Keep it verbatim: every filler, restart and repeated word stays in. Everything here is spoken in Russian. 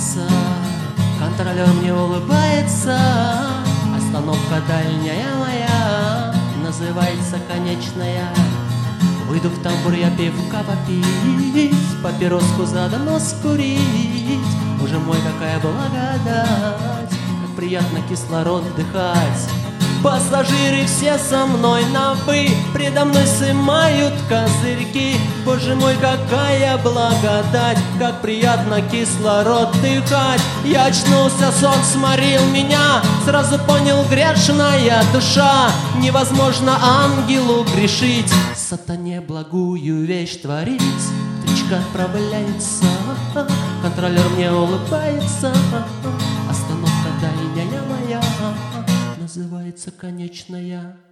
улыбается, контролер мне улыбается. Остановка дальняя моя называется конечная. Выйду в тамбур я пивка попить, папироску заодно скурить. Боже мой, какая благодать, как приятно кислород вдыхать. Пассажиры все со мной на «вы», предо мной сымают козырьки. Боже мой, какая благодать, как приятно кислород дыхать. Я очнулся, сон сморил меня, сразу понял, грешная душа. Невозможно ангелу грешить, сатане благую вещь творить. Птичка отправляется, контролер мне улыбается. Остановка дальняя моя называется конечная.